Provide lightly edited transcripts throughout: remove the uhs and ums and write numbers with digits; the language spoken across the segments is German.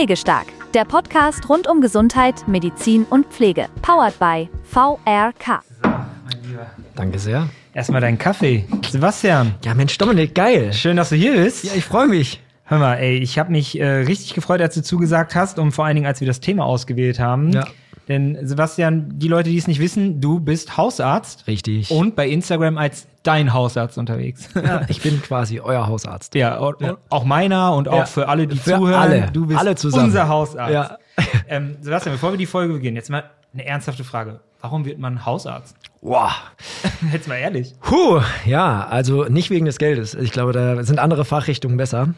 Pflegestark, der Podcast rund um Gesundheit, Medizin und Pflege. Powered by VRK. So, mein Lieber. Danke sehr. Erstmal deinen Kaffee. Sebastian. Ja, Mensch, Dominik, geil. Schön, dass du hier bist. Ja, ich freue mich. Hör mal, ey, ich habe mich richtig gefreut, als du zugesagt hast und vor allen Dingen, als wir das Thema ausgewählt haben. Ja. Denn Sebastian, die Leute, die es nicht wissen, du bist Hausarzt. Richtig. Und bei Instagram als dein Hausarzt unterwegs. Ja, ich bin quasi euer Hausarzt. Ja, auch meiner und auch für alle, die für zuhören. alle. Du bist alle zusammen. unser Hausarzt. Ja. Sebastian, bevor wir die Folge beginnen, jetzt mal eine ernsthafte Frage. Warum wird man Hausarzt? Wow. Jetzt mal ehrlich. Ja, also nicht wegen des Geldes. Ich glaube, da sind andere Fachrichtungen besser.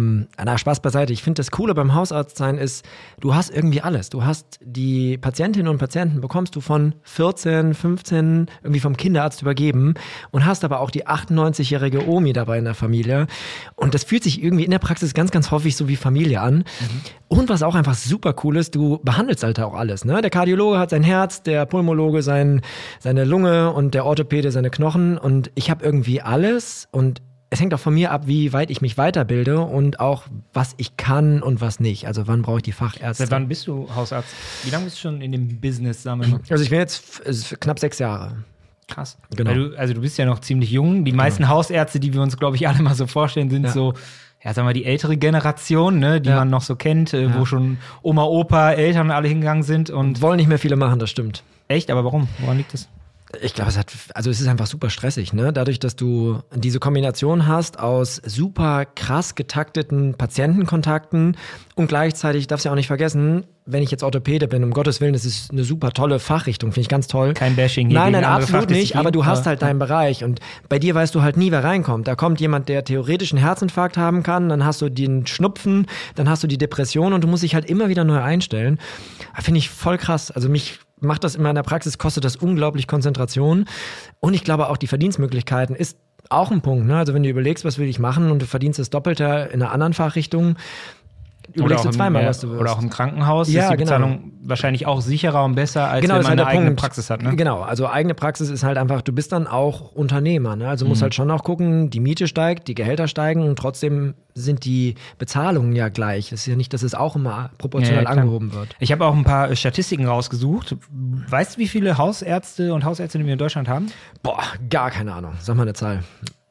Spaß beiseite. Ich finde, das Coole beim Hausarztsein ist, du hast irgendwie alles. Du hast die Patientinnen und Patienten, bekommst du von 14, 15 irgendwie vom Kinderarzt übergeben und hast aber auch die 98-jährige Omi dabei in der Familie. Und das fühlt sich irgendwie in der Praxis ganz, ganz häufig so wie Familie an. Und was auch einfach super cool ist, du behandelst halt auch alles. Ne? Der Kardiologe hat sein Herz, der Pulmologe seine Lunge und der Orthopäde seine Knochen. Und ich habe irgendwie alles. Und es hängt auch von mir ab, wie weit ich mich weiterbilde und auch, was ich kann und was nicht. Also wann brauche ich die Fachärzte. Seit wann bist du Hausarzt? Wie lange bist du schon in dem Business, sagen wir mal? Also ich bin jetzt knapp 6 Jahre. Krass. Genau. Weil du bist ja noch ziemlich jung. Die meisten Hausärzte, die wir uns, glaube ich, alle mal so vorstellen, sind so, ja, sagen wir, die ältere Generation, ne, die man noch so kennt, wo schon Oma, Opa, Eltern alle hingegangen sind. Und wollen nicht mehr viele machen, das stimmt. Echt? Aber warum? Woran liegt das? Ich glaube, es ist einfach super stressig, ne? Dadurch, dass du diese Kombination hast aus super krass getakteten Patientenkontakten und gleichzeitig, darfst du ja auch nicht vergessen, wenn ich jetzt Orthopäde bin, um Gottes Willen, das ist eine super tolle Fachrichtung, finde ich ganz toll. Kein Bashing hier. Nein, absolut nicht, aber du hast halt deinen Bereich und bei dir weißt du halt nie, wer reinkommt. Da kommt jemand, der theoretisch einen Herzinfarkt haben kann, dann hast du den Schnupfen, dann hast du die Depression und du musst dich halt immer wieder neu einstellen. Finde ich voll krass. Also mich macht das immer in der Praxis, kostet das unglaublich Konzentration. Und ich glaube auch, die Verdienstmöglichkeiten ist auch ein Punkt. Ne? Also wenn du überlegst, was will ich machen und du verdienst das Doppelte in einer anderen Fachrichtung, überlegst du zweimal, was du willst. Oder auch im Krankenhaus ist die Bezahlung wahrscheinlich auch sicherer und besser, als wenn man eine eigene Praxis hat. Ne? Genau, also eigene Praxis ist halt einfach, du bist dann auch Unternehmer. Ne? Also musst halt schon auch gucken, die Miete steigt, die Gehälter steigen und trotzdem sind die Bezahlungen ja gleich. Es ist ja nicht, dass es auch immer proportional angehoben wird. Ich habe auch ein paar Statistiken rausgesucht. Weißt du, wie viele Hausärzte und Hausärztinnen wir in Deutschland haben? Boah, gar keine Ahnung. Sag mal eine Zahl.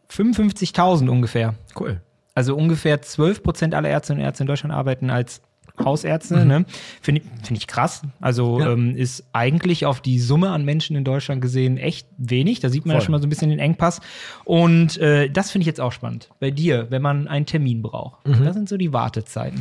55.000 ungefähr. Cool. Also ungefähr 12% aller Ärztinnen und Ärzte in Deutschland arbeiten als Hausärzte. Ne? Finde ich krass. Also ist eigentlich auf die Summe an Menschen in Deutschland gesehen echt wenig. Da sieht man ja schon mal so ein bisschen den Engpass. Und das finde ich jetzt auch spannend. Bei dir, wenn man einen Termin braucht. Das sind so die Wartezeiten.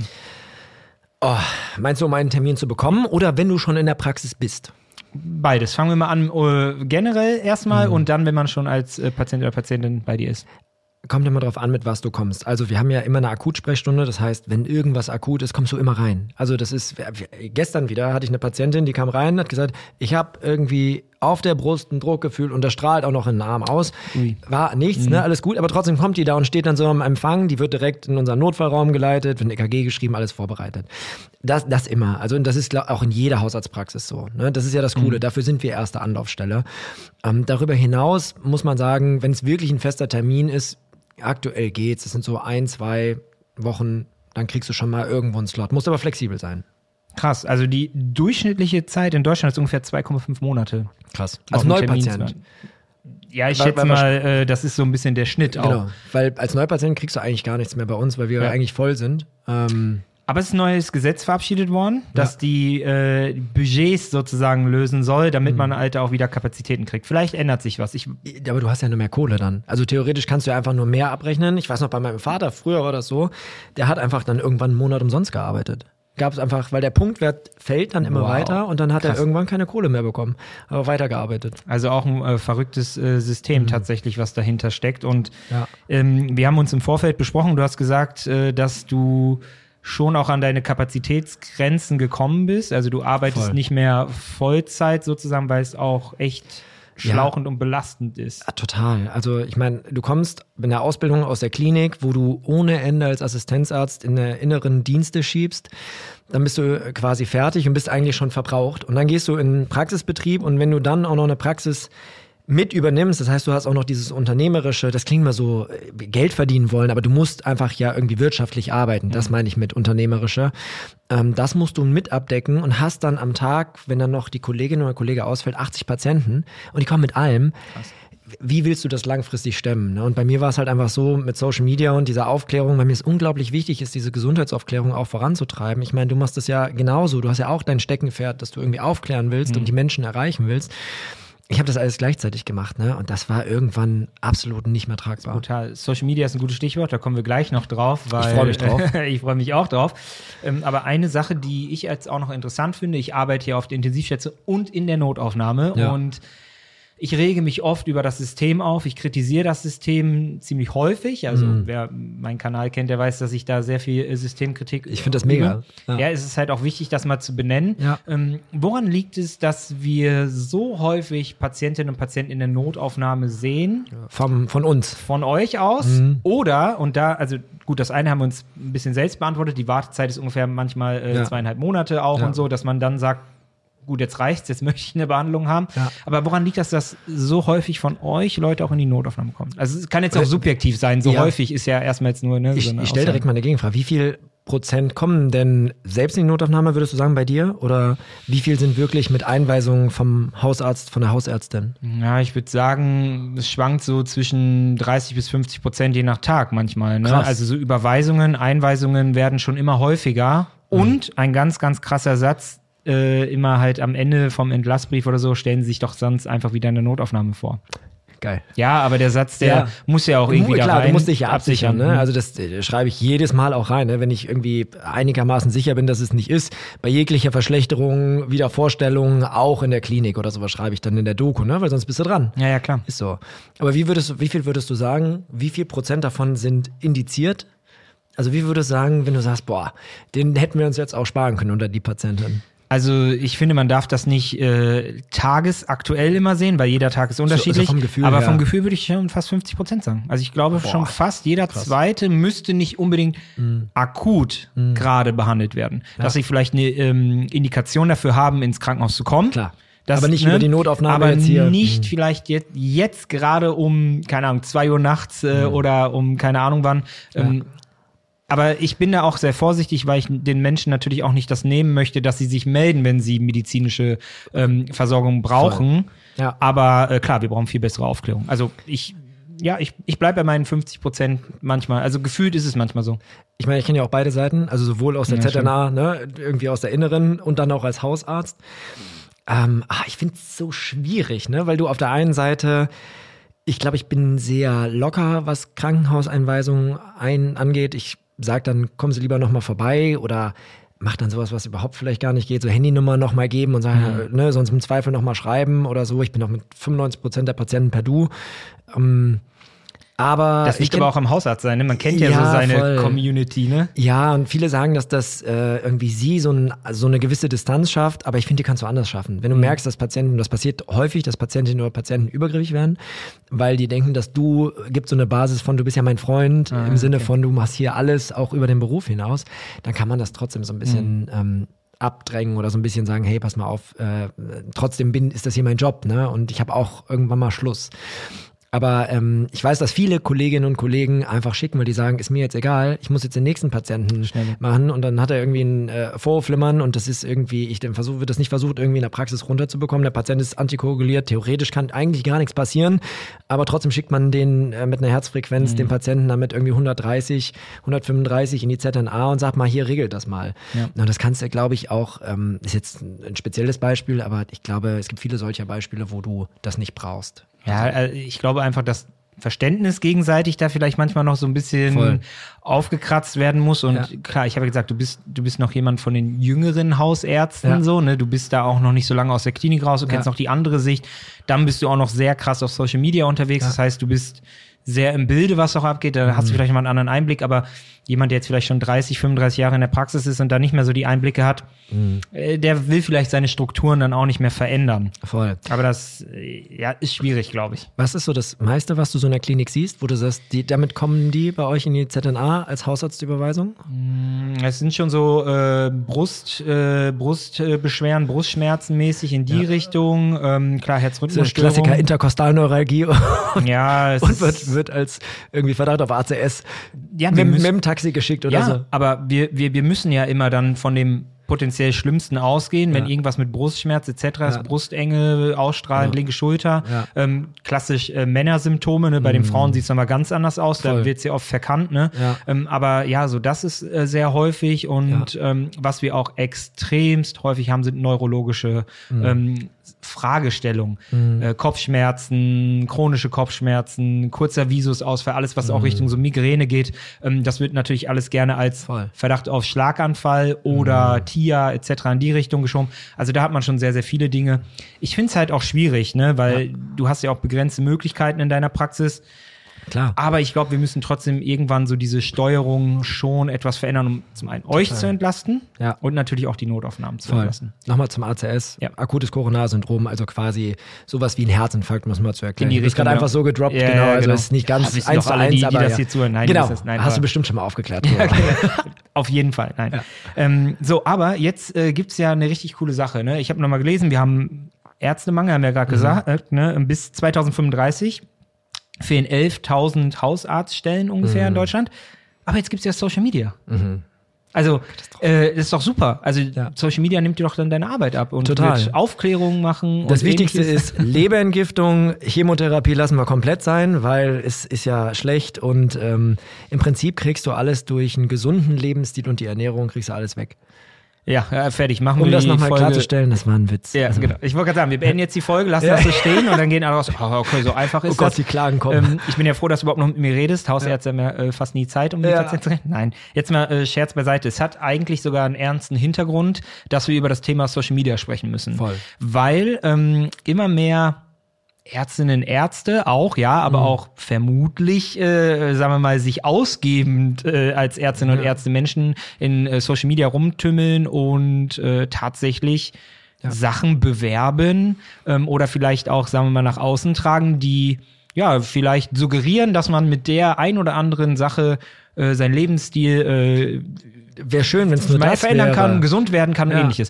Oh, meinst du, um einen Termin zu bekommen oder wenn du schon in der Praxis bist? Beides. Fangen wir mal an generell erstmal und dann, wenn man schon als Patient oder Patientin bei dir ist. Kommt immer drauf an, mit was du kommst. Also wir haben ja immer eine Akutsprechstunde, das heißt, wenn irgendwas akut ist, kommst du immer rein. Also das ist, gestern wieder hatte ich eine Patientin, die kam rein und hat gesagt, ich habe irgendwie auf der Brust ein Druckgefühl und das strahlt auch noch in den Arm aus. War nichts, ne, alles gut, aber trotzdem kommt die da und steht dann so am Empfang, die wird direkt in unseren Notfallraum geleitet, wird ein EKG geschrieben, alles vorbereitet. Das immer. Also das ist auch in jeder Hausarztpraxis so. Ne? Das ist ja das Coole, dafür sind wir erste Anlaufstelle. Darüber hinaus muss man sagen, wenn es wirklich ein fester Termin ist, aktuell geht's, das sind so 1-2 Wochen, dann kriegst du schon mal irgendwo einen Slot. Musst aber flexibel sein. Krass, also die durchschnittliche Zeit in Deutschland ist ungefähr 2,5 Monate. Krass. Als Neupatient. Ja, ich schätze mal, das ist so ein bisschen der Schnitt auch. Genau, weil als Neupatient kriegst du eigentlich gar nichts mehr bei uns, weil wir eigentlich voll sind. Aber es ist ein neues Gesetz verabschiedet worden, das die Budgets sozusagen lösen soll, damit man halt auch wieder Kapazitäten kriegt. Vielleicht ändert sich was. Aber du hast ja nur mehr Kohle dann. Also theoretisch kannst du ja einfach nur mehr abrechnen. Ich weiß noch, bei meinem Vater, früher war das so, der hat einfach dann irgendwann einen Monat umsonst gearbeitet. Gab es einfach, weil der Punktwert fällt dann immer weiter und dann hat er irgendwann keine Kohle mehr bekommen, aber weitergearbeitet. Also auch ein verrücktes System tatsächlich, was dahinter steckt. Und wir haben uns im Vorfeld besprochen, du hast gesagt, dass du schon auch an deine Kapazitätsgrenzen gekommen bist. Also du arbeitest nicht mehr Vollzeit sozusagen, weil es auch echt schlauchend und belastend ist. Ja, total. Also ich meine, du kommst in der Ausbildung aus der Klinik, wo du ohne Ende als Assistenzarzt in der inneren Dienste schiebst. Dann bist du quasi fertig und bist eigentlich schon verbraucht. Und dann gehst du in den Praxisbetrieb und wenn du dann auch noch eine Praxis mit übernimmst, das heißt, du hast auch noch dieses Unternehmerische, das klingt mal so, Geld verdienen wollen, aber du musst einfach ja irgendwie wirtschaftlich arbeiten, das meine ich mit Unternehmerische. Das musst du mit abdecken und hast dann am Tag, wenn dann noch die Kollegin oder Kollege ausfällt, 80 Patienten und die kommen mit allem. Krass. Wie willst du das langfristig stemmen? Ne? Und bei mir war es halt einfach so mit Social Media und dieser Aufklärung, weil mir es unglaublich wichtig ist, diese Gesundheitsaufklärung auch voranzutreiben. Ich meine, du machst das ja genauso. Du hast ja auch dein Steckenpferd, das du irgendwie aufklären willst und die Menschen erreichen willst. Ich habe das alles gleichzeitig gemacht, ne? Und das war irgendwann absolut nicht mehr tragbar. Total. Social Media ist ein gutes Stichwort, da kommen wir gleich noch drauf. Weil, ich freue mich drauf. Ich freue mich auch drauf. Aber eine Sache, die ich jetzt auch noch interessant finde, ich arbeite hier auf der Intensivstation und in der Notaufnahme und ich rege mich oft über das System auf. Ich kritisiere das System ziemlich häufig. Also wer meinen Kanal kennt, der weiß, dass ich da sehr viel Systemkritik Ich finde das mega. Ja, es ist halt auch wichtig, das mal zu benennen. Ja. Woran liegt es, dass wir so häufig Patientinnen und Patienten in der Notaufnahme sehen? Von uns. Von euch aus. Oder, und da, also gut, das eine haben wir uns ein bisschen selbst beantwortet. Die Wartezeit ist ungefähr manchmal 2,5 Monate auch und so, dass man dann sagt, gut, jetzt reicht's, jetzt möchte ich eine Behandlung haben. Ja. Aber woran liegt das, dass so häufig von euch Leute auch in die Notaufnahme kommen? Also es kann jetzt auch subjektiv sein, so häufig ist ja erstmal jetzt nur Ich stelle direkt mal eine Gegenfrage. Wie viel Prozent kommen denn selbst in die Notaufnahme, würdest du sagen, bei dir? Oder wie viel sind wirklich mit Einweisungen vom Hausarzt, von der Hausärztin? Ja, ich würde sagen, es schwankt so zwischen 30-50%, je nach Tag manchmal. Ne? Also so Überweisungen, Einweisungen werden schon immer häufiger. Und ein ganz, ganz krasser Satz, immer halt am Ende vom Entlassbrief oder so, stellen sie sich doch sonst einfach wieder eine Notaufnahme vor. Geil. Ja, aber der Satz, der muss ja auch irgendwie da rein. Du musst dich ja absichern. Ne? Also das schreibe ich jedes Mal auch rein, ne? Wenn ich irgendwie einigermaßen sicher bin, dass es nicht ist. Bei jeglicher Verschlechterung, Wiedervorstellung, auch in der Klinik oder sowas schreibe ich dann in der Doku, ne? Weil sonst bist du dran. Ja, klar. Ist so. Aber wie viel würdest du sagen, wie viel Prozent davon sind indiziert? Also wie würdest du sagen, wenn du sagst, boah, den hätten wir uns jetzt auch sparen können unter die Patientin? Also ich finde, man darf das nicht tagesaktuell immer sehen, weil jeder Tag ist unterschiedlich. Also vom Gefühl, aber vom Gefühl würde ich schon fast 50% sagen. Also ich glaube schon fast jeder Zweite müsste nicht unbedingt akut gerade behandelt werden. Ja. Dass sie vielleicht eine Indikation dafür haben, ins Krankenhaus zu kommen. Klar. Das, aber nicht über die Notaufnahme aber jetzt hier. Nicht vielleicht jetzt gerade um, keine Ahnung, 2 Uhr nachts oder um keine Ahnung wann. Aber ich bin da auch sehr vorsichtig, weil ich den Menschen natürlich auch nicht das nehmen möchte, dass sie sich melden, wenn sie medizinische Versorgung brauchen. Ja. Aber klar, wir brauchen viel bessere Aufklärung. Also ich bleibe bei meinen 50% manchmal. Also gefühlt ist es manchmal so. Ich meine, ich kenne ja auch beide Seiten, also sowohl aus der ZNA, ne, irgendwie aus der Inneren und dann auch als Hausarzt. Ich finde es so schwierig, ne, weil du auf der einen Seite, ich glaube, ich bin sehr locker, was Krankenhauseinweisungen angeht. Ich sag dann, kommen Sie lieber nochmal vorbei oder mach dann sowas, was überhaupt vielleicht gar nicht geht, so Handynummer nochmal geben und sagen, ne, sonst im Zweifel nochmal schreiben oder so. Ich bin auch mit 95% der Patienten per Du. Aber das liegt aber auch am Hausarzt sein, ne? Man kennt ja so seine Community, ne? Ja, und viele sagen, dass das irgendwie so eine gewisse Distanz schafft, aber ich finde, die kannst du anders schaffen. Wenn du merkst, dass Patienten, das passiert häufig, dass Patientinnen oder Patienten übergriffig werden, weil die denken, dass gibt so eine Basis von, du bist ja mein Freund, im Sinne von, du machst hier alles auch über den Beruf hinaus, dann kann man das trotzdem so ein bisschen abdrängen oder so ein bisschen sagen, hey, pass mal auf, trotzdem ist das hier mein Job, ne? Und ich habe auch irgendwann mal Schluss. Aber ich weiß, dass viele Kolleginnen und Kollegen einfach schicken, weil die sagen, ist mir jetzt egal, ich muss jetzt den nächsten Patienten machen und dann hat er irgendwie ein Vorflimmern und das ist irgendwie, wird das nicht versucht, irgendwie in der Praxis runterzubekommen. Der Patient ist antikoaguliert, theoretisch kann eigentlich gar nichts passieren, aber trotzdem schickt man den mit einer Herzfrequenz den Patienten damit irgendwie 130, 135 in die ZNA und sagt mal, hier regelt das mal. Ja. Und das kannst du, glaube ich, auch, ist jetzt ein spezielles Beispiel, aber ich glaube, es gibt viele solcher Beispiele, wo du das nicht brauchst. Ja, ich glaube einfach, dass Verständnis gegenseitig da vielleicht manchmal noch so ein bisschen aufgekratzt werden muss. Und klar, ich habe ja gesagt, du bist noch jemand von den jüngeren Hausärzten, so, ne? Du bist da auch noch nicht so lange aus der Klinik raus, du kennst noch die andere Sicht. Dann bist du auch noch sehr krass auf Social Media unterwegs. Das heißt, du bist sehr im Bilde, was auch abgeht. Da hast du vielleicht mal einen anderen Einblick, aber jemand, der jetzt vielleicht schon 30, 35 Jahre in der Praxis ist und da nicht mehr so die Einblicke hat, der will vielleicht seine Strukturen dann auch nicht mehr verändern. Voll. Aber das ist schwierig, glaube ich. Was ist so das meiste, was du so in der Klinik siehst, wo du sagst, damit kommen die bei euch in die ZNA als Hausarztüberweisung? Es sind schon so Brustbeschwerden, Brustschmerzen mäßig in die Richtung. Klar, Herzrhythmusstörung. Klassiker Interkostalneuralgie ja, und wird als irgendwie Verdacht auf ACS mit dem Taxi geschickt oder so. Aber wir müssen ja immer dann von dem potenziell Schlimmsten ausgehen, wenn irgendwas mit Brustschmerz etc. ist, Brustenge, ausstrahlend, linke Schulter, klassisch Männersymptome, ne? Bei den Frauen sieht es nochmal ganz anders aus, da wird es ja oft verkannt, ne? Aber ja, so das ist sehr häufig und was wir auch extremst häufig haben, sind neurologische Fragestellungen. Kopfschmerzen, chronische Kopfschmerzen, kurzer Visusausfall, alles, was auch Richtung so Migräne geht, das wird natürlich alles gerne als Verdacht auf Schlaganfall oder TIA etc. in die Richtung geschoben. Also da hat man schon sehr, sehr viele Dinge. Ich finde es halt auch schwierig, ne, weil du hast ja auch begrenzte Möglichkeiten in deiner Praxis. Klar. Aber ich glaube, wir müssen trotzdem irgendwann so diese Steuerung schon etwas verändern, um zum einen euch zu entlasten und natürlich auch die Notaufnahmen zu entlasten. Nochmal zum ACS, akutes Koronarsyndrom, also quasi sowas wie ein Herzinfarkt, muss man zu erklären. Du bist gerade einfach so gedroppt, also ist nicht ganz 1:1, die aber das hier zuhören. Nein, genau, nein, hast du bestimmt schon mal aufgeklärt. Auf jeden Fall, nein. Aber jetzt gibt's ja eine richtig coole Sache. Ne? Ich habe nochmal gelesen, wir haben Ärztemangel, haben wir ja gerade gesagt, ne? Bis 2035 fehlen 11.000 Hausarztstellen ungefähr in Deutschland. Aber jetzt gibt's ja Social Media. Also, das ist doch super. Also, Social Media nimmt dir doch dann deine Arbeit ab und wird Aufklärung machen. Das Wichtigste ist Leberentgiftung, Chemotherapie lassen wir komplett sein, weil es ist ja schlecht und im Prinzip kriegst du alles durch einen gesunden Lebensstil und die Ernährung kriegst du alles weg. Ja, fertig. Machen wir das die nochmal Folge klarzustellen, das war ein Witz. Ja, genau. Ich wollte gerade sagen, wir beenden jetzt die Folge, lassen das so stehen und dann gehen alle raus. Oh, okay, so einfach ist das. Oh Gott, die Klagen kommen. Ich bin ja froh, dass du überhaupt noch mit mir redest. Hausärzte haben ja fast nie Zeit, um die Patienten zu reden. Nein, jetzt mal Scherz beiseite. Es hat eigentlich sogar einen ernsten Hintergrund, dass wir über das Thema Social Media sprechen müssen. Voll. Weil immer mehr Ärztinnen, Ärzte auch, aber auch vermutlich, sagen wir mal, sich ausgebend als Ärztinnen und Ärzte Menschen in Social Media rumtümmeln und tatsächlich Sachen bewerben oder vielleicht auch, sagen wir mal, nach außen tragen, die vielleicht suggerieren, dass man mit der ein oder anderen Sache seinen Lebensstil wäre schön, wenn es nur das verändern kann, gesund werden kann und ähnliches.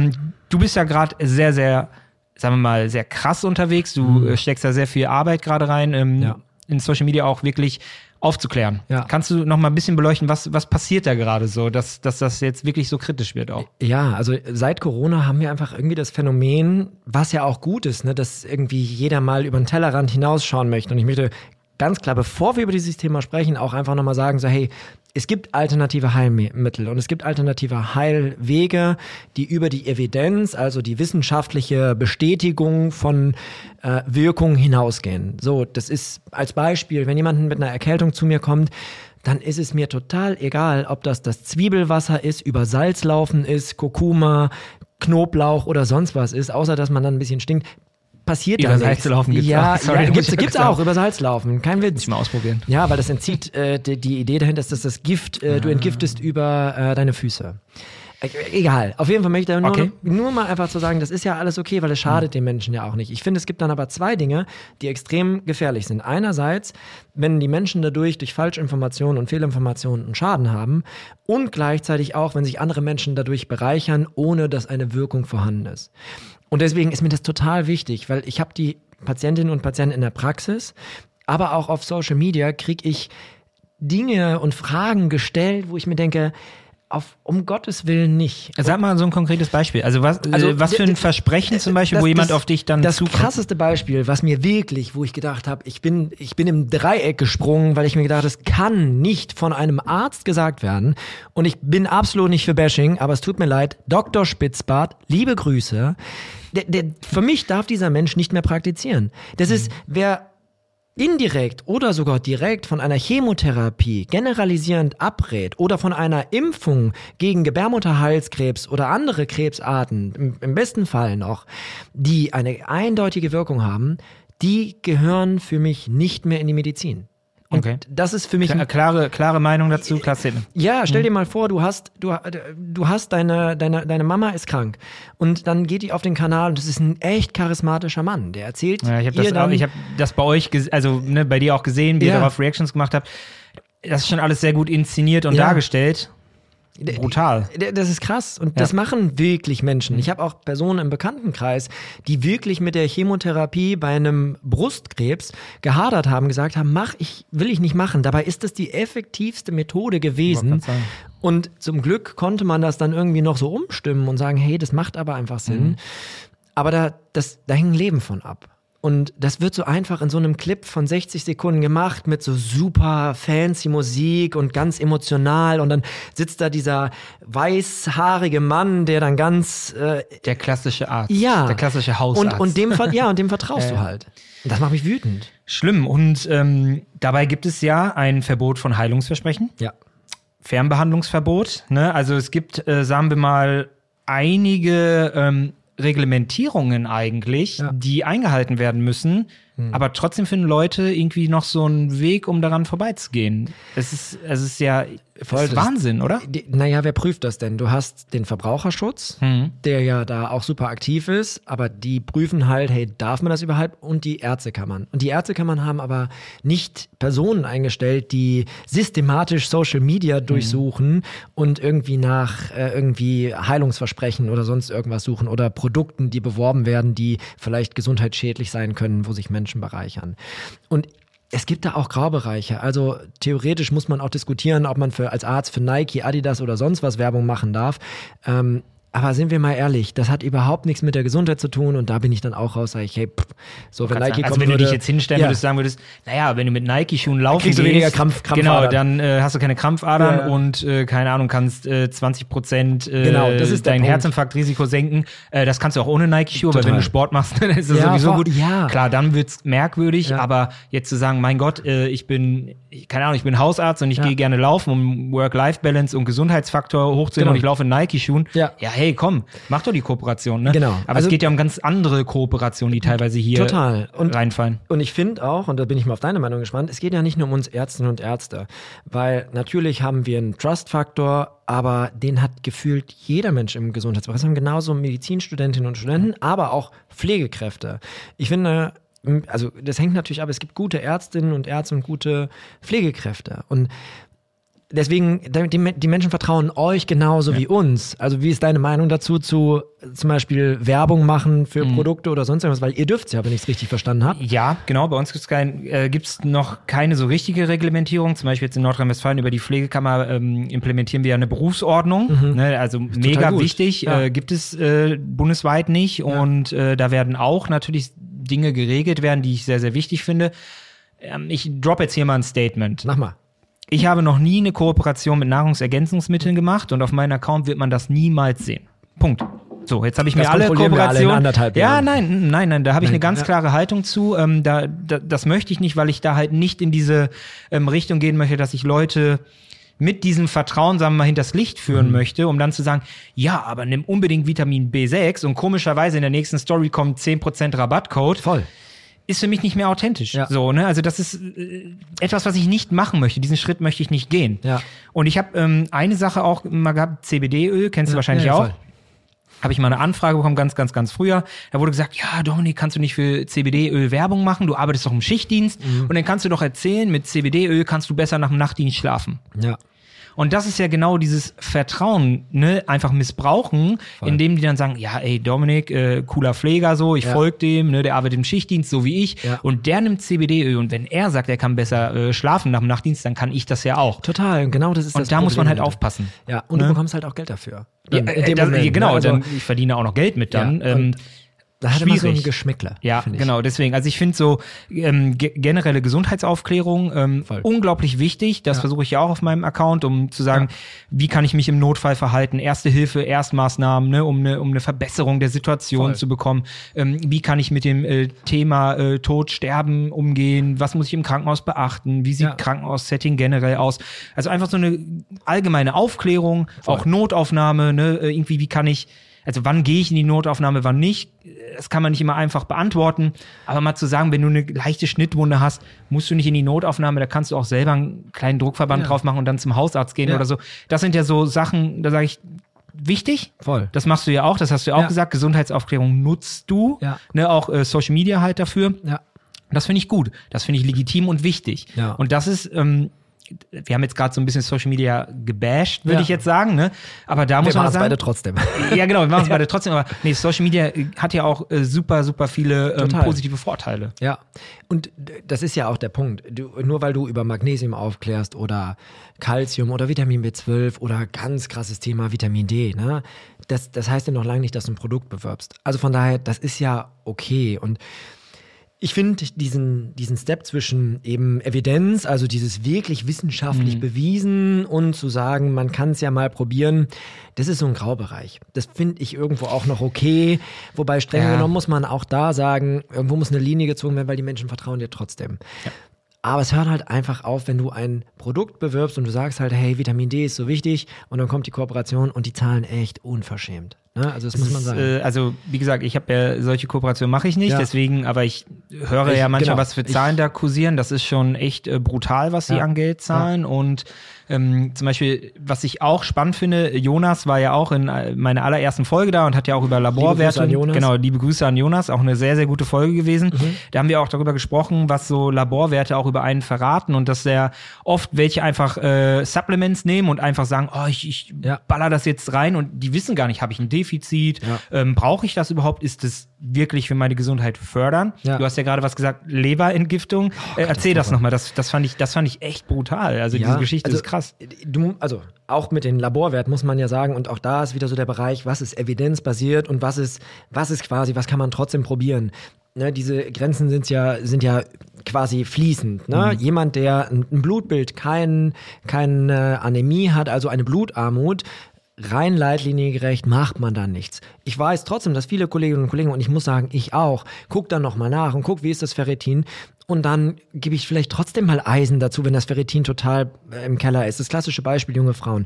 Du bist ja gerade sehr, sehr, sagen wir mal, sehr krass unterwegs. Du steckst da sehr viel Arbeit gerade rein, in Social Media auch wirklich aufzuklären. Kannst du noch mal ein bisschen beleuchten, was passiert da gerade so, dass das jetzt wirklich so kritisch wird auch? Ja, also seit Corona haben wir einfach irgendwie das Phänomen, was ja auch gut ist, ne, dass irgendwie jeder mal über den Tellerrand hinausschauen möchte. Und ich möchte ganz klar, bevor wir über dieses Thema sprechen, auch einfach nochmal sagen, so hey, es gibt alternative Heilmittel und es gibt alternative Heilwege, die über die Evidenz, also die wissenschaftliche Bestätigung von Wirkungen hinausgehen. So, das ist als Beispiel, wenn jemand mit einer Erkältung zu mir kommt, dann ist es mir total egal, ob das Zwiebelwasser ist, über Salz laufen ist, Kurkuma, Knoblauch oder sonst was ist, außer dass man dann ein bisschen stinkt. Passiert über Salz laufen gibt's auch. Gibt's auch, über Salz laufen. Kein Witz. Muss ich mal ausprobieren. Ja, weil das entzieht, die Idee dahinter ist, dass das Gift, du entgiftest über deine Füße. Egal. Auf jeden Fall möchte ich nur mal einfach zu sagen, das ist ja alles okay, weil es schadet den Menschen ja auch nicht. Ich finde, es gibt dann aber zwei Dinge, die extrem gefährlich sind. Einerseits, wenn die Menschen dadurch durch Falschinformationen und Fehlinformationen einen Schaden haben und gleichzeitig auch, wenn sich andere Menschen dadurch bereichern, ohne dass eine Wirkung vorhanden ist. Und deswegen ist mir das total wichtig, weil ich habe die Patientinnen und Patienten in der Praxis, aber auch auf Social Media kriege ich Dinge und Fragen gestellt, wo ich mir denke, um Gottes Willen nicht. Sag mal so ein konkretes Beispiel. Also was für ein Versprechen zum Beispiel, wo jemand auf dich dann zukommt? Das krasseste Beispiel, was mir wirklich, wo ich gedacht habe, ich bin im Dreieck gesprungen, weil ich mir gedacht habe, das kann nicht von einem Arzt gesagt werden. Und ich bin absolut nicht für Bashing, aber es tut mir leid. Dr. Spitzbart, liebe Grüße. Für mich darf dieser Mensch nicht mehr praktizieren. Das ist, wer indirekt oder sogar direkt von einer Chemotherapie generalisierend abrät oder von einer Impfung gegen Gebärmutterhalskrebs oder andere Krebsarten, im besten Fall noch, die eine eindeutige Wirkung haben, die gehören für mich nicht mehr in die Medizin. Und Okay. das ist für mich Klare Meinung dazu, klar Statement. Ja, stell dir mal vor, du hast deine Mama ist krank und dann geht die auf den Kanal und das ist ein echt charismatischer Mann, der erzählt Ja, ich habe das bei euch, bei dir auch gesehen, wie ihr darauf Reactions gemacht habt. Das ist schon alles sehr gut inszeniert und dargestellt. Brutal. Das ist krass und das machen wirklich Menschen. Ich habe auch Personen im Bekanntenkreis, die wirklich mit der Chemotherapie bei einem Brustkrebs gehadert haben, gesagt haben, will ich nicht machen. Dabei ist das die effektivste Methode gewesen. Und zum Glück konnte man das dann irgendwie noch so umstimmen und sagen, hey, das macht aber einfach Sinn. Aber da hängt ein Leben von ab. Und das wird so einfach in so einem Clip von 60 Sekunden gemacht mit so super fancy Musik und ganz emotional. Und dann sitzt da dieser weißhaarige Mann, der dann ganz... der klassische Arzt. Ja. Der klassische Hausarzt. Und dem vertraust du halt. Und das macht mich wütend. Schlimm. Und dabei gibt es ja ein Verbot von Heilungsversprechen. Ja. Fernbehandlungsverbot. Ne? Also es gibt, sagen wir mal, einige... Reglementierungen eigentlich, die eingehalten werden müssen, aber trotzdem finden Leute irgendwie noch so einen Weg, um daran vorbeizugehen. Es ist Wahnsinn, oder? Naja, wer prüft das denn? Du hast den Verbraucherschutz, der ja da auch super aktiv ist, aber die prüfen halt, hey, darf man das überhaupt? Und die Ärztekammern. Und die Ärztekammern haben aber nicht Personen eingestellt, die systematisch Social Media durchsuchen und irgendwie nach irgendwie Heilungsversprechen oder sonst irgendwas suchen oder Produkten, die beworben werden, die vielleicht gesundheitsschädlich sein können, wo sich Menschen bereichern. Und es gibt da auch Graubereiche. Also theoretisch muss man auch diskutieren, ob man als Arzt für Nike, Adidas oder sonst was Werbung machen darf. Aber sind wir mal ehrlich, das hat überhaupt nichts mit der Gesundheit zu tun und da bin ich dann auch raus, sage ich, hey, wenn Nike kommen wenn würde, du dich jetzt hinstellen würdest, sagen würdest, naja, wenn du mit Nike-Schuhen laufen kriegst du weniger Krampfadern. Genau, dann hast du keine Krampfadern und keine Ahnung, kannst 20% das ist dein Herzinfarktrisiko senken. Das kannst du auch ohne Nike-Schuhe, weil wenn du Sport machst, dann ist das sowieso gut. Ja. Klar, dann wird's merkwürdig, aber jetzt zu sagen, mein Gott, ich bin Hausarzt und ich gehe gerne laufen, um Work-Life-Balance und Gesundheitsfaktor hochzunehmen und ich laufe in Nike-Schuhen. Ja, hey, komm, mach doch die Kooperation, ne? Genau. Aber es geht ja um ganz andere Kooperationen, die teilweise hier reinfallen. Und ich finde auch, und da bin ich mal auf deine Meinung gespannt, es geht ja nicht nur um uns Ärztinnen und Ärzte, weil natürlich haben wir einen Trust-Faktor, aber den hat gefühlt jeder Mensch im Gesundheitsbereich. Das haben genauso Medizinstudentinnen und Studenten, aber auch Pflegekräfte. Ich finde, also das hängt natürlich ab, es gibt gute Ärztinnen und Ärzte und gute Pflegekräfte und deswegen, die Menschen vertrauen euch genauso wie uns. Also wie ist deine Meinung dazu, zu zum Beispiel Werbung machen für Produkte oder sonst irgendwas? Weil ihr dürft es ja, wenn ich es richtig verstanden habe. Ja, genau. Bei uns gibt's noch keine so richtige Reglementierung. Zum Beispiel jetzt in Nordrhein-Westfalen über die Pflegekammer implementieren wir ja eine Berufsordnung. Ne? Also mega wichtig. Gibt es bundesweit nicht. Und da werden auch natürlich Dinge geregelt werden, die ich sehr, sehr wichtig finde. Ich droppe jetzt hier mal ein Statement. Mach mal. Ich habe noch nie eine Kooperation mit Nahrungsergänzungsmitteln gemacht und auf meinem Account wird man das niemals sehen. Punkt. So, jetzt habe ich mir alle Kooperationen. Ja, nein, da habe ich eine ganz klare Haltung zu. Das möchte ich nicht, weil ich da halt nicht in diese Richtung gehen möchte, dass ich Leute mit diesem Vertrauen, sagen wir mal, hinters Licht führen möchte, um dann zu sagen, ja, aber nimm unbedingt Vitamin B6 und komischerweise in der nächsten Story kommt 10% Rabattcode. Voll. Ist für mich nicht mehr authentisch. Ja. So, ne? Also das ist etwas, was ich nicht machen möchte. Diesen Schritt möchte ich nicht gehen. Ja. Und ich habe eine Sache auch mal gehabt, CBD-Öl, kennst du wahrscheinlich auch. Habe ich mal eine Anfrage bekommen, ganz früher. Da wurde gesagt, ja, Dominik, kannst du nicht für CBD-Öl Werbung machen? Du arbeitest doch im Schichtdienst. Und dann kannst du doch erzählen, mit CBD-Öl kannst du besser nach dem Nachtdienst schlafen. Ja. Und das ist ja genau dieses Vertrauen, ne, einfach missbrauchen, indem die dann sagen, ja, ey, Dominik, cooler Pfleger so, ich folge dem, ne, der arbeitet im Schichtdienst, so wie ich, und der nimmt CBD-Öl und wenn er sagt, er kann besser schlafen nach dem Nachtdienst, dann kann ich das ja auch. Total, und genau das ist das Problem. Und da muss man halt aufpassen. Ja, und du bekommst halt auch Geld dafür. Genau, also, dann, ich verdiene auch noch Geld mit dann. Da hat immer so ein Geschmäckler. Ja, genau, deswegen. Also ich finde so generelle Gesundheitsaufklärung unglaublich wichtig. Das versuche ich ja auch auf meinem Account, um zu sagen, wie kann ich mich im Notfall verhalten, Erste Hilfe, Erstmaßnahmen, ne, um eine Verbesserung der Situation zu bekommen. Wie kann ich mit dem Thema Tod, Sterben umgehen? Was muss ich im Krankenhaus beachten? Wie sieht Krankenhaussetting generell aus? Also einfach so eine allgemeine Aufklärung, auch Notaufnahme, ne, irgendwie, wie kann ich also wann gehe ich in die Notaufnahme, wann nicht, das kann man nicht immer einfach beantworten, aber mal zu sagen, wenn du eine leichte Schnittwunde hast, musst du nicht in die Notaufnahme, da kannst du auch selber einen kleinen Druckverband drauf machen und dann zum Hausarzt gehen oder so. Das sind ja so Sachen, da sage ich, wichtig. Voll. Das machst du ja auch, das hast du ja auch gesagt, Gesundheitsaufklärung nutzt du, ne, auch Social Media halt dafür. Ja. Das finde ich gut, das finde ich legitim und wichtig. Ja. Und das ist, wir haben jetzt gerade so ein bisschen Social Media gebasht, würde ich jetzt sagen, ne? Aber da muss man sagen. Wir machen es beide trotzdem. Ja, genau, wir machen es beide trotzdem, aber nee, Social Media hat ja auch super, super viele positive Vorteile. Ja, und das ist ja auch der Punkt. Nur weil du über Magnesium aufklärst oder Calcium oder Vitamin B12 oder ganz krasses Thema Vitamin D, ne? Das heißt ja noch lange nicht, dass du ein Produkt bewirbst. Also von daher, das ist ja okay. Und ich finde diesen Step zwischen eben Evidenz, also dieses wirklich wissenschaftlich bewiesen und zu sagen, man kann es ja mal probieren, das ist so ein Graubereich. Das finde ich irgendwo auch noch okay. Wobei streng genommen muss man auch da sagen, irgendwo muss eine Linie gezogen werden, weil die Menschen vertrauen dir trotzdem. Ja. Aber es hört halt einfach auf, wenn du ein Produkt bewirbst und du sagst halt, hey, Vitamin D ist so wichtig und dann kommt die Kooperation und die zahlen echt unverschämt. Ne? Also das muss man sagen. Also wie gesagt, ich habe ja solche Kooperationen mache ich nicht, deswegen, aber ich höre ja manchmal, was für Zahlen da kursieren. Das ist schon echt brutal, was sie an Geld zahlen und zum Beispiel, was ich auch spannend finde, Jonas war ja auch in meiner allerersten Folge da und hat ja auch über Laborwerte, genau, liebe Grüße an Jonas, auch eine sehr, sehr gute Folge gewesen. Da haben wir auch darüber gesprochen, was so Laborwerte auch über einen verraten und dass sehr oft welche einfach Supplements nehmen und einfach sagen, oh, ich baller das jetzt rein und die wissen gar nicht, habe ich ein Defizit, brauche ich das überhaupt, ist das wirklich für meine Gesundheit fördern? Ja. Du hast ja gerade was gesagt, Leberentgiftung. Erzähl das nochmal, das fand ich echt brutal. Also diese Geschichte ist krass. Also auch mit den Laborwerten muss man ja sagen, und auch da ist wieder so der Bereich, was ist evidenzbasiert und was ist quasi, was kann man trotzdem probieren. Ne, diese Grenzen sind ja quasi fließend. Ne? Jemand, der ein Blutbild, keine Anämie hat, also eine Blutarmut, rein leitliniengerecht macht man da nichts. Ich weiß trotzdem, dass viele Kolleginnen und Kollegen, und ich muss sagen, ich auch, guck dann nochmal nach und guck, wie ist das Ferritin, und dann gebe ich vielleicht trotzdem mal Eisen dazu, wenn das Ferritin total im Keller ist. Das klassische Beispiel, junge Frauen.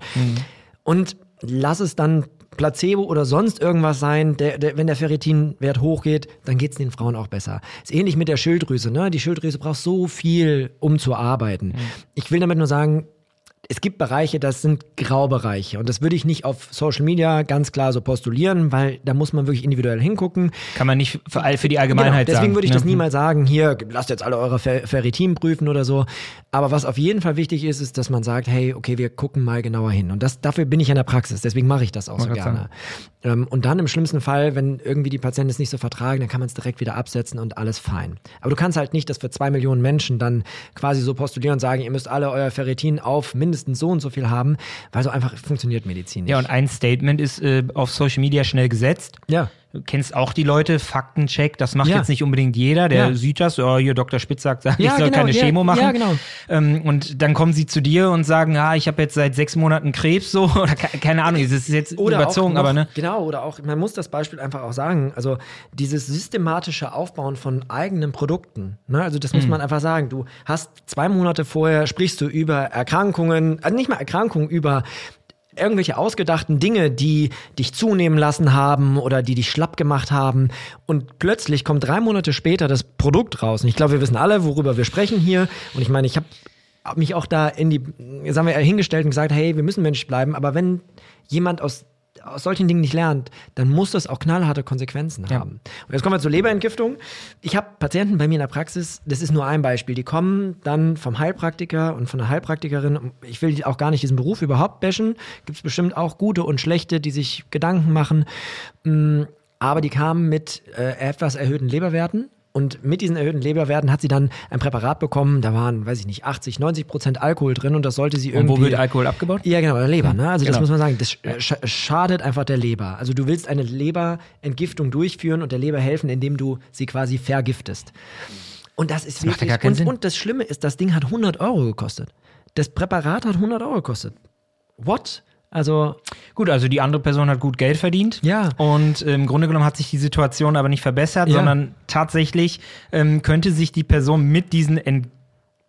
Und lass es dann Placebo oder sonst irgendwas sein, wenn der Ferritinwert hochgeht, dann geht es den Frauen auch besser. Ist ähnlich mit der Schilddrüse. Ne? Die Schilddrüse braucht so viel, um zu arbeiten. Ich will damit nur sagen, es gibt Bereiche, das sind Graubereiche. Und das würde ich nicht auf Social Media ganz klar so postulieren, weil da muss man wirklich individuell hingucken. Kann man nicht für die Allgemeinheit deswegen sagen. Würde ich das niemals sagen, hier, lasst jetzt alle eure Ferritin prüfen oder so. Aber was auf jeden Fall wichtig ist, ist, dass man sagt, hey, okay, wir gucken mal genauer hin. Und dafür bin ich in der Praxis, deswegen mache ich das auch so gerne. Und dann im schlimmsten Fall, wenn irgendwie die Patienten es nicht so vertragen, dann kann man es direkt wieder absetzen und alles fein. Aber du kannst halt nicht das für 2 Millionen Menschen dann quasi so postulieren und sagen, ihr müsst alle euer Ferritin auf mindestens so und so viel haben, weil so einfach funktioniert Medizin nicht. Ja, und ein Statement ist auf Social Media schnell gesetzt. Ja. Du kennst auch die Leute, Faktencheck, das macht jetzt nicht unbedingt jeder, der sieht das, hier Dr. Spitz sagt, ich soll keine Chemo machen. Ja, genau. Und dann kommen sie zu dir und sagen, ich habe jetzt seit 6 Monaten Krebs, so, oder keine Ahnung, das ist jetzt oder überzogen, aber ne. Genau, oder auch, man muss das Beispiel einfach auch sagen, also dieses systematische Aufbauen von eigenen Produkten, ne, also das muss man einfach sagen, du hast 2 Monate vorher, sprichst du über Erkrankungen, also nicht mal Erkrankungen, über irgendwelche ausgedachten Dinge, die dich zunehmen lassen haben oder die dich schlapp gemacht haben, und plötzlich kommt 3 Monate später das Produkt raus. Und ich glaube, wir wissen alle, worüber wir sprechen hier. Und ich meine, ich habe mich auch da hingestellt und gesagt, hey, wir müssen menschlich bleiben. Aber wenn jemand aus solchen Dingen nicht lernt, dann muss das auch knallharte Konsequenzen haben. Und jetzt kommen wir zur Leberentgiftung. Ich habe Patienten bei mir in der Praxis, das ist nur ein Beispiel, die kommen dann vom Heilpraktiker und von der Heilpraktikerin. Ich will auch gar nicht diesen Beruf überhaupt bashen. Gibt es bestimmt auch gute und schlechte, die sich Gedanken machen. Aber die kamen mit etwas erhöhten Leberwerten. Und mit diesen erhöhten Leberwerten hat sie dann ein Präparat bekommen, da waren, 80-90% Alkohol drin, und das sollte sie irgendwie... Und wo wird Alkohol abgebaut? Ja, genau, der Leber. Ne? Also das muss man sagen, das schadet einfach der Leber. Also du willst eine Leberentgiftung durchführen und der Leber helfen, indem du sie quasi vergiftest. Und das ist wirklich... Macht ja keinen Sinn. Und das Schlimme ist, das Ding hat 100 € gekostet. Das Präparat hat 100 € gekostet. What? Also gut, also die andere Person hat gut Geld verdient. Ja. Und im Grunde genommen hat sich die Situation aber nicht verbessert, sondern tatsächlich könnte sich die Person mit diesen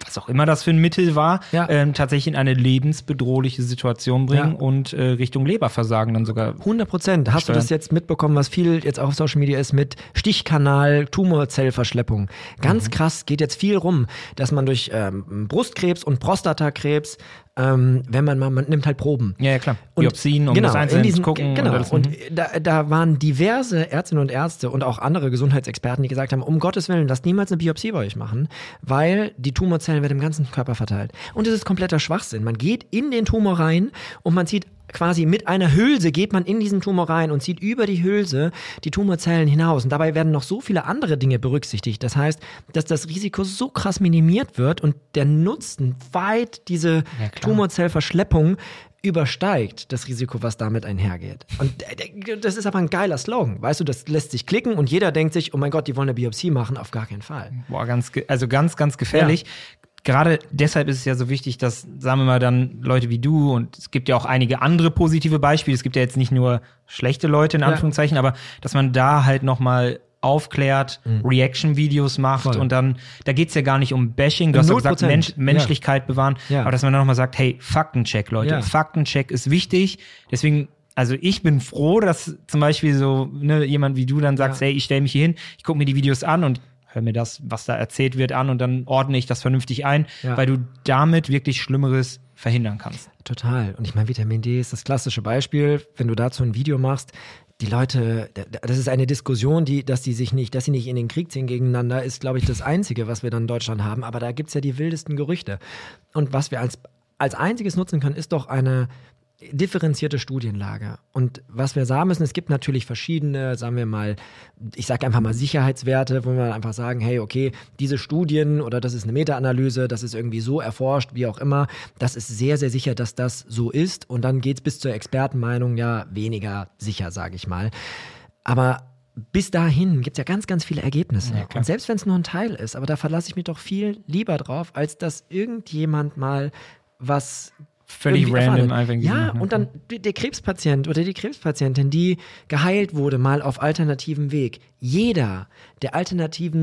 was auch immer das für ein Mittel war, Ja. tatsächlich in eine lebensbedrohliche Situation bringen und Richtung Leberversagen dann sogar. 100%. Hast du das jetzt mitbekommen, was viel jetzt auch auf Social Media ist mit Stichkanal, Tumorzellverschleppung? Ganz krass, geht jetzt viel rum, dass man durch Brustkrebs und Prostatakrebs, wenn man nimmt halt Proben. Ja, klar. Und Biopsien, um das einzeln zu gucken. Genau. Und alles. Und da waren diverse Ärztinnen und Ärzte und auch andere Gesundheitsexperten, die gesagt haben, um Gottes Willen, lasst niemals eine Biopsie bei euch machen, weil die Tumorzellen werden im ganzen Körper verteilt. Und das ist kompletter Schwachsinn. Man geht in den Tumor rein und man zieht quasi mit einer Hülse geht man in diesen Tumor rein und zieht über die Hülse die Tumorzellen hinaus. Und dabei werden noch so viele andere Dinge berücksichtigt. Das heißt, dass das Risiko so krass minimiert wird und der Nutzen weit diese Tumorzellverschleppung übersteigt das Risiko, was damit einhergeht. Und das ist aber ein geiler Slogan. Weißt du, das lässt sich klicken und jeder denkt sich, oh mein Gott, die wollen eine Biopsie machen. Auf gar keinen Fall. Boah, ganz gefährlich. Ja. Gerade deshalb ist es ja so wichtig, dass, sagen wir mal, dann Leute wie du, und es gibt ja auch einige andere positive Beispiele, es gibt ja jetzt nicht nur schlechte Leute in Anführungszeichen, aber dass man da halt nochmal aufklärt, Reaction-Videos macht. Voll. Und dann, da geht's ja gar nicht um Bashing, du hast ja gesagt, Menschlichkeit bewahren, aber dass man dann nochmal sagt, hey, Faktencheck, Leute, Faktencheck ist wichtig, deswegen, also ich bin froh, dass zum Beispiel so jemand wie du dann sagst, hey, ich stelle mich hier hin, ich gucke mir die Videos an und hör mir das, was da erzählt wird, an und dann ordne ich das vernünftig ein, weil du damit wirklich Schlimmeres verhindern kannst. Total. Und ich meine, Vitamin D ist das klassische Beispiel. Wenn du dazu ein Video machst, die Leute, das ist eine Diskussion, dass sie nicht in den Krieg ziehen gegeneinander, ist, glaube ich, das Einzige, was wir dann in Deutschland haben. Aber da gibt's ja die wildesten Gerüchte. Und was wir als einziges nutzen können, ist doch eine differenzierte Studienlage. Und was wir sagen müssen, es gibt natürlich verschiedene, sagen wir mal, ich sage einfach mal Sicherheitswerte, wo wir einfach sagen, hey, okay, diese Studien oder das ist eine Meta-Analyse, das ist irgendwie so erforscht, wie auch immer, das ist sehr, sehr sicher, dass das so ist. Und dann geht's bis zur Expertenmeinung ja weniger sicher, sage ich mal. Aber bis dahin gibt's ja ganz, ganz viele Ergebnisse. Ja, und selbst wenn es nur ein Teil ist, aber da verlasse ich mich doch viel lieber drauf, als dass irgendjemand mal was völlig random einfach. Ja, und dann der Krebspatient oder die Krebspatientin, die geheilt wurde, mal auf alternativem Weg. Jeder der alternativ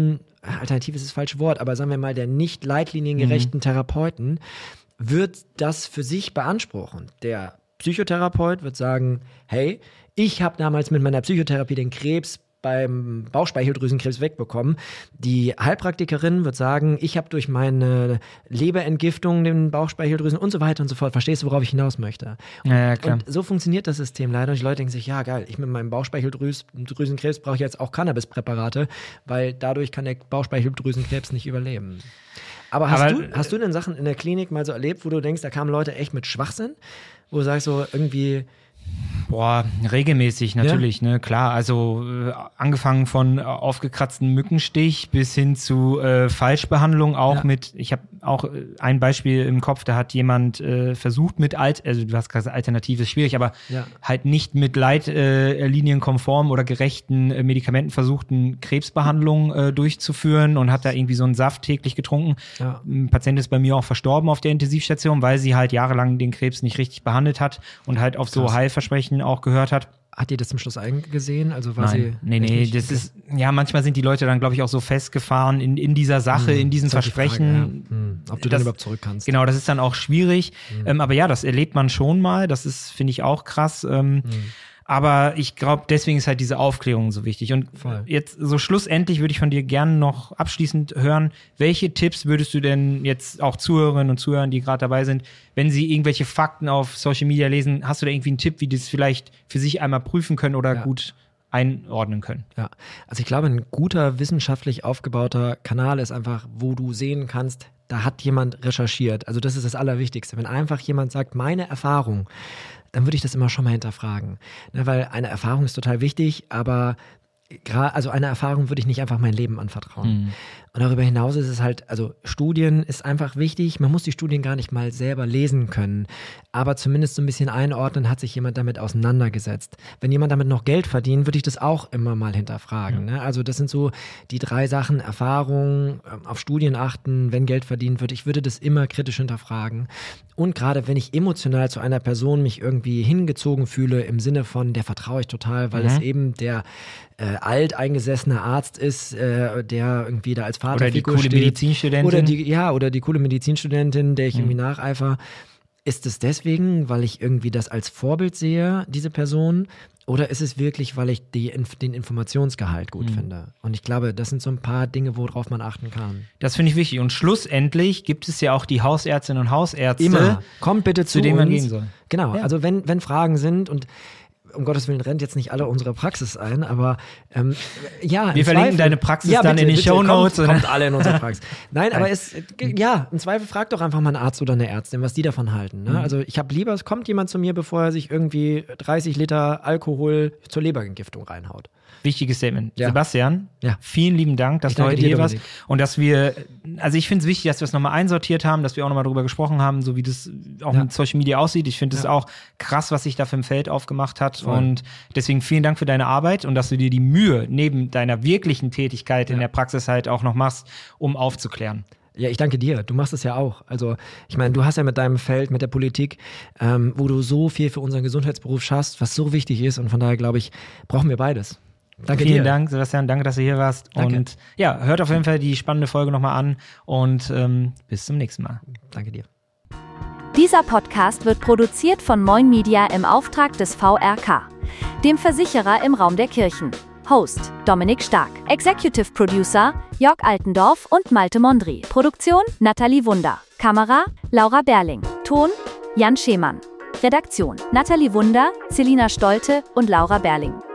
ist das falsche Wort, aber sagen wir mal, der nicht leitliniengerechten Therapeuten wird das für sich beanspruchen. Der Psychotherapeut wird sagen, hey, ich habe damals mit meiner Psychotherapie den Krebs beim Bauchspeicheldrüsenkrebs wegbekommen. Die Heilpraktikerin wird sagen, ich habe durch meine Leberentgiftung den Bauchspeicheldrüsen und so weiter und so fort. Verstehst du, worauf ich hinaus möchte? Ja, klar. Und so funktioniert das System leider. Und die Leute denken sich, ja geil, ich mit meinem Bauchspeicheldrüsenkrebs brauche ich jetzt auch Cannabispräparate, weil dadurch kann der Bauchspeicheldrüsenkrebs nicht überleben. Aber hast du denn Sachen in der Klinik mal so erlebt, wo du denkst, da kamen Leute echt mit Schwachsinn? Wo du sagst so irgendwie... Boah, regelmäßig natürlich, ne, klar. Also angefangen von aufgekratzten Mückenstich bis hin zu Falschbehandlung auch mit, ich habe auch ein Beispiel im Kopf, da hat jemand versucht mit also du hast gesagt, alternativ ist schwierig, aber halt nicht mit leitlinienkonform oder gerechten Medikamenten versuchten Krebsbehandlung durchzuführen und hat da irgendwie so einen Saft täglich getrunken. Ja. Ein Patient ist bei mir auch verstorben auf der Intensivstation, weil sie halt jahrelang den Krebs nicht richtig behandelt hat und halt auf so Heilversprechen auch gehört hat. Hat die das zum Schluss eingesehen? Also war sie Nee, das ist, ja, manchmal sind die Leute dann, glaube ich, auch so festgefahren in dieser Sache, in diesen Versprechen. Frage, ob du dann überhaupt zurück kannst. Genau, das ist dann auch schwierig. Aber ja, das erlebt man schon mal. Das ist, finde ich, auch krass. Aber ich glaube, deswegen ist halt diese Aufklärung so wichtig. Und jetzt so schlussendlich würde ich von dir gerne noch abschließend hören, welche Tipps würdest du denn jetzt auch Zuhörerinnen und Zuhörern, die gerade dabei sind, wenn sie irgendwelche Fakten auf Social Media lesen, hast du da irgendwie einen Tipp, wie die das vielleicht für sich einmal prüfen können oder gut einordnen können? Ja, also ich glaube, ein guter wissenschaftlich aufgebauter Kanal ist einfach, wo du sehen kannst, da hat jemand recherchiert. Also das ist das Allerwichtigste. Wenn einfach jemand sagt, meine Erfahrung, dann würde ich das immer schon mal hinterfragen. Ne, weil eine Erfahrung ist total wichtig, aber also einer Erfahrung würde ich nicht einfach mein Leben anvertrauen. Und darüber hinaus ist es halt, also Studien ist einfach wichtig. Man muss die Studien gar nicht mal selber lesen können, aber zumindest so ein bisschen einordnen, hat sich jemand damit auseinandergesetzt. Wenn jemand damit noch Geld verdient, würde ich das auch immer mal hinterfragen. Ne? Also das sind so die 3 Sachen: Erfahrung, auf Studien achten, wenn Geld verdient wird. Ich würde das immer kritisch hinterfragen. Und gerade wenn ich emotional zu einer Person mich irgendwie hingezogen fühle, im Sinne von, der vertraue ich total, weil es eben der alteingesessene Arzt ist, der irgendwie da als Vaterfigur Oder die coole steht. Medizinstudentin. Oder die coole Medizinstudentin, der ich irgendwie nacheifer. Ist es deswegen, weil ich irgendwie das als Vorbild sehe, diese Person? Oder ist es wirklich, weil ich den Informationsgehalt gut finde? Und ich glaube, das sind so ein paar Dinge, worauf man achten kann. Das finde ich wichtig. Und schlussendlich gibt es ja auch die Hausärztinnen und Hausärzte. Immer. Kommt bitte zu denen man uns. gehen soll. Genau. Ja. Also wenn Fragen sind und um Gottes Willen rennt jetzt nicht alle unsere Praxis ein, aber ja. Wir verlinken deine Praxis dann in den Shownotes. Kommt alle in unsere Praxis. Nein, aber im Zweifel fragt doch einfach mal einen Arzt oder eine Ärztin, was die davon halten. Ne? Also ich habe lieber, es kommt jemand zu mir, bevor er sich irgendwie 30 Liter Alkohol zur Leberentgiftung reinhaut. Wichtiges Statement. Ja. Sebastian, Ja. vielen lieben Dank, dass du heute hier warst. Dominik. Und dass also ich finde es wichtig, dass wir es nochmal einsortiert haben, dass wir auch nochmal darüber gesprochen haben, so wie das auch mit Social Media aussieht. Ich finde es auch krass, was sich da für ein Feld aufgemacht hat. Voll. Und deswegen vielen Dank für deine Arbeit und dass du dir die Mühe neben deiner wirklichen Tätigkeit in der Praxis halt auch noch machst, um aufzuklären. Ja, ich danke dir. Du machst es ja auch. Also, ich meine, du hast ja mit deinem Feld, mit der Politik, wo du so viel für unseren Gesundheitsberuf schaffst, was so wichtig ist. Und von daher, glaube ich, brauchen wir beides. Danke dir. Vielen Dank, Sebastian. Danke, dass du hier warst. Danke. Und ja, hört auf jeden Fall die spannende Folge nochmal an und bis zum nächsten Mal. Danke dir. Dieser Podcast wird produziert von Moin Media im Auftrag des VRK, dem Versicherer im Raum der Kirchen. Host Dominik Stark. Executive Producer Jörg Altendorf und Malte Mondri. Produktion Nathalie Wunder. Kamera Laura Berling. Ton Jan Schemann. Redaktion Nathalie Wunder, Selina Stolte und Laura Berling.